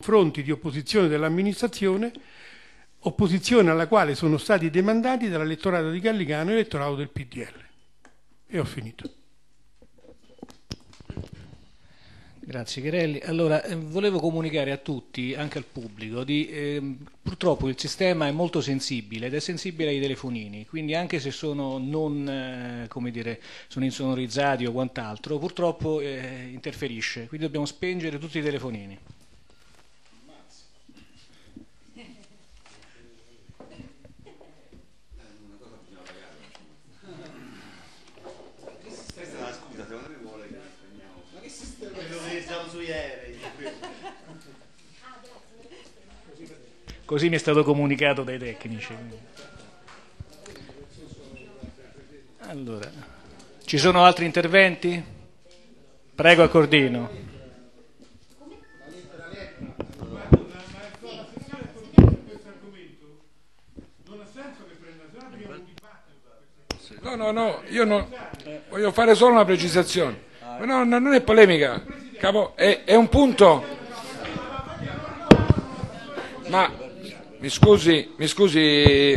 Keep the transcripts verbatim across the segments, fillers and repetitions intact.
confronti di opposizione dell'amministrazione, opposizione alla quale sono stati demandati dall'elettorato di Gallicano e l'elettorato del P D L. E ho finito. Grazie Chiarelli. Allora, eh, volevo comunicare a tutti, anche al pubblico, di, eh, purtroppo il sistema è molto sensibile ed è sensibile ai telefonini, quindi anche se sono non, eh, come dire, sono insonorizzati o quant'altro, purtroppo eh, interferisce, quindi dobbiamo spengere tutti i telefonini. Così mi è stato comunicato dai tecnici. Allora, ci sono altri interventi? Prego, Accordino. No, no, no, io no, voglio fare solo una precisazione. No, no, non è polemica, capo, è, è un punto. Ma mi scusi, mi scusi,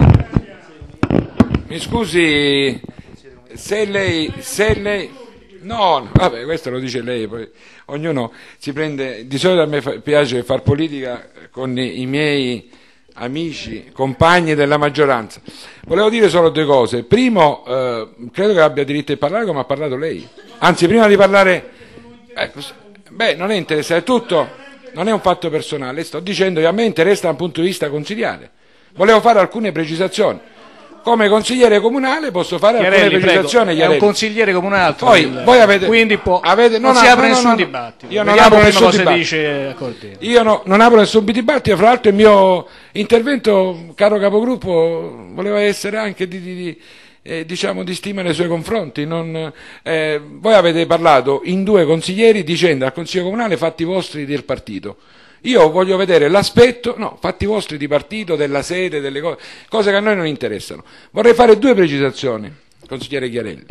mi scusi, se lei, se lei, no, vabbè, questo lo dice lei, poi ognuno si prende, di solito a me fa, piace far politica con i, i miei amici, compagni della maggioranza. Volevo dire solo due cose. Primo, eh, credo che abbia diritto di parlare come ha parlato lei. Anzi, prima di parlare, eh, beh, non è interessante, è tutto. Non è un fatto personale, sto dicendo che a me interessa da un punto di vista consiliare. Volevo fare alcune precisazioni. Come consigliere comunale posso fare Chiarelli, alcune precisazioni. Prego, è un consigliere comunale. Poi il, voi avete, quindi può, avete, non, non si apre no, nessun no, dibattito. Io non apro nessun dibattito. Dice Accordino. Io no, non apro nessun dibattito. Fra l'altro il mio intervento, caro capogruppo, voleva essere anche di... di, di Eh, diciamo di stima nei suoi confronti. Non, eh, voi avete parlato in due consiglieri dicendo al Consiglio Comunale fatti vostri del partito. Io voglio vedere l'aspetto, no, fatti vostri di partito, della sede, delle cose, cose che a noi non interessano. Vorrei fare due precisazioni, consigliere Chiarelli.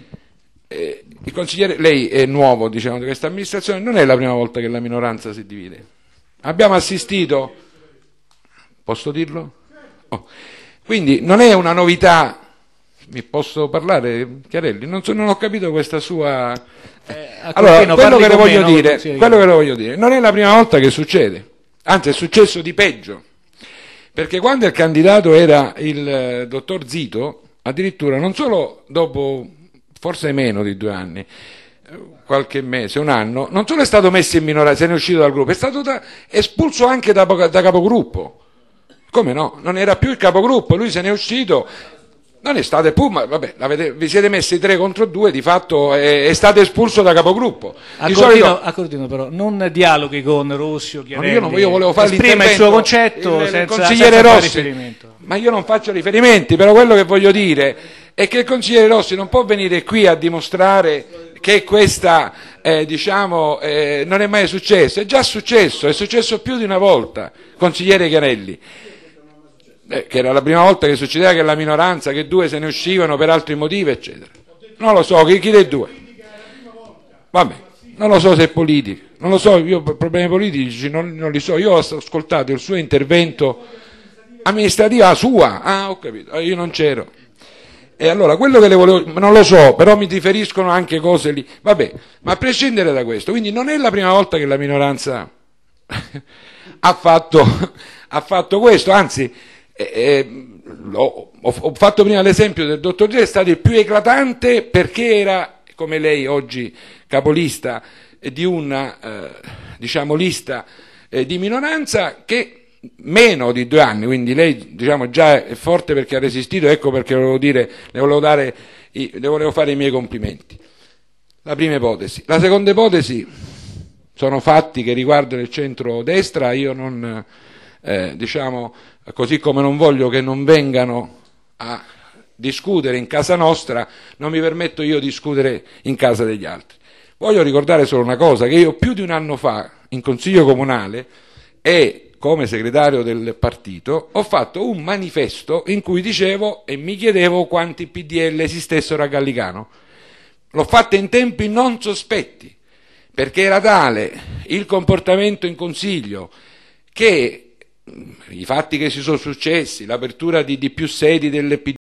Eh, il consigliere, lei è nuovo, diciamo, di questa amministrazione, non è la prima volta che la minoranza si divide. Abbiamo assistito, posso dirlo? Oh. Quindi non è una novità. Mi posso parlare, Chiarelli? Non, so, non ho capito questa sua... Eh, allora, quello che, le voglio me, dire, no? quello che le voglio dire, non è la prima volta che succede, anzi è successo di peggio, perché quando il candidato era il eh, dottor Zito, addirittura non solo dopo, forse meno di due anni, qualche mese, un anno, non solo è stato messo in minoranza, se ne è uscito dal gruppo, è stato da, espulso anche da, da capogruppo. Come no? Non era più il capogruppo, lui se ne è uscito... Non è stato Puma, vabbè, vi siete messi tre contro due, di fatto è, è stato espulso da capogruppo. Accordino, solito... Accordino però, non dialoghi con Rossi o Chiarelli, io, non, io volevo fare esprima il suo concetto il, senza, il consigliere senza Rossi, riferimento. Ma io non faccio riferimenti, però quello che voglio dire è che il consigliere Rossi non può venire qui a dimostrare che questa, eh, diciamo, eh, non è mai successo, è già successo, è successo più di una volta, consigliere Chiarelli. Eh, che era la prima volta che succedeva che la minoranza, che due se ne uscivano per altri motivi, eccetera. Non lo so, chi, chi dei due? Vabbè, non lo so se è politica, non lo so, io problemi politici non, non li so. Io ho ascoltato il suo intervento amministrativo, ah, sua, ah, ho capito, io non c'ero. E allora, quello che le volevo, non lo so, però mi riferiscono anche cose lì. Vabbè, ma a prescindere da questo, quindi non è la prima volta che la minoranza ha fatto, ha fatto questo, anzi... Eh, eh, ho, ho fatto prima l'esempio del dottor G, è stato il più eclatante perché era, come lei oggi capolista eh, di una eh, diciamo lista eh, di minoranza che meno di due anni, quindi lei diciamo già è forte perché ha resistito, ecco perché volevo dire, le volevo dare i, le volevo fare i miei complimenti. La prima ipotesi. La seconda ipotesi sono fatti che riguardano il centro-destra, io non eh, diciamo così come non voglio che non vengano a discutere in casa nostra, non mi permetto io di discutere in casa degli altri. Voglio ricordare solo una cosa, che io più di un anno fa in Consiglio Comunale e come segretario del partito ho fatto un manifesto in cui dicevo e mi chiedevo quanti P D L esistessero a Gallicano. L'ho fatto in tempi non sospetti, perché era tale il comportamento in Consiglio che i fatti che si sono successi, l'apertura di, di più sedi del P